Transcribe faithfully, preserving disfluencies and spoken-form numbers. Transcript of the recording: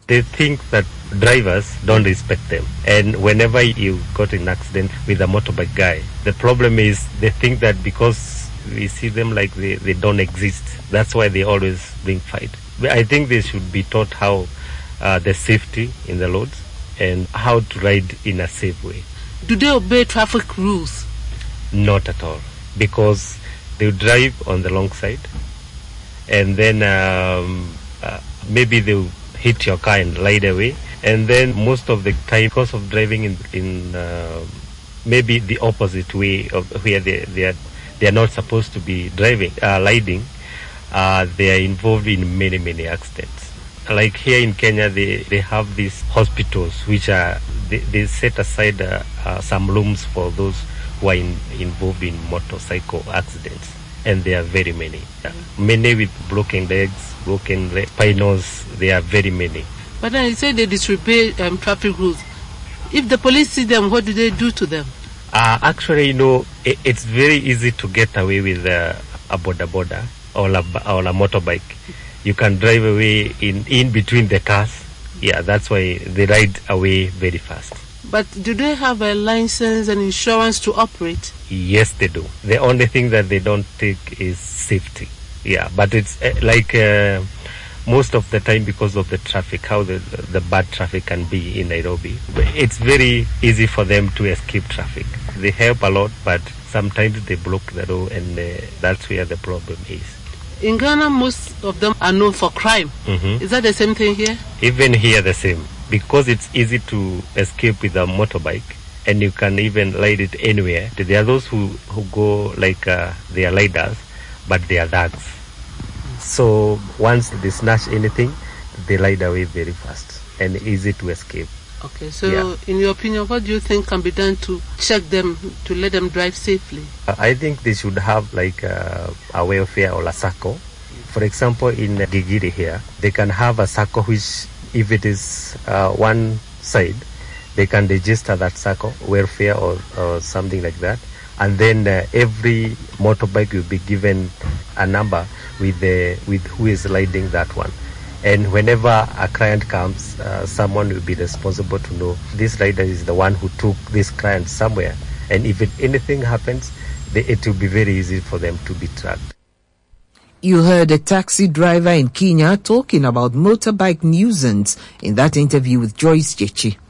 they think that drivers don't respect them. And whenever you got in an accident with a motorbike guy, the problem is they think that because we see them like they, they don't exist, that's why they always bring fight. I think they should be taught how uh, the safety in the roads and how to ride in a safe way. Do they obey traffic rules? Not at all, because they drive on the long side, and then um, uh, maybe they'll hit your car and ride away, and then most of the time, because of driving in, in uh, maybe the opposite way of where they, they are they are not supposed to be driving, uh, riding, uh, they are involved in many, many accidents. Like here in Kenya, they, they have these hospitals which are, they, they set aside uh, uh, some rooms for those who are in, involved in motorcycle accidents. And there are very many. Yeah. Many with broken legs, broken leg, spinals, there are very many. But then you say they disobey um, traffic rules. If the police see them, what do they do to them? Uh, actually, you know, it, it's very easy to get away with uh, a boda boda or a, or a motorbike. You can drive away in, in between the cars. Yeah, that's why they ride away very fast. But do they have a license and insurance to operate? Yes, they do. The only thing that they don't take is safety. Yeah, but it's uh, like uh, most of the time because of the traffic, how the, the bad traffic can be in Nairobi. It's very easy for them to escape traffic. They help a lot, but sometimes they block the road, and uh, that's where the problem is. In Ghana, most of them are known for crime. Mm-hmm. Is that the same thing here? Even here, the same. Because it's easy to escape with a motorbike, and you can even ride it anywhere. There are those who, who go like uh, they are riders, but they are thugs. So once they snatch anything, they ride away very fast and easy to escape. Okay, so yeah. In your opinion, what do you think can be done to check them, to let them drive safely? Uh, I think they should have like uh, a welfare or a circle. For example, in Gigiri here, they can have a circle which, if it is uh, one side, they can register that circle, welfare or, or something like that. And then uh, every motorbike will be given a number with the with who is riding that one. And whenever a client comes, uh, someone will be responsible to know this rider is the one who took this client somewhere. And if it, anything happens, they, it will be very easy for them to be tracked. You heard a taxi driver in Kenya talking about motorbike nuisance in that interview with Joyce Jechi.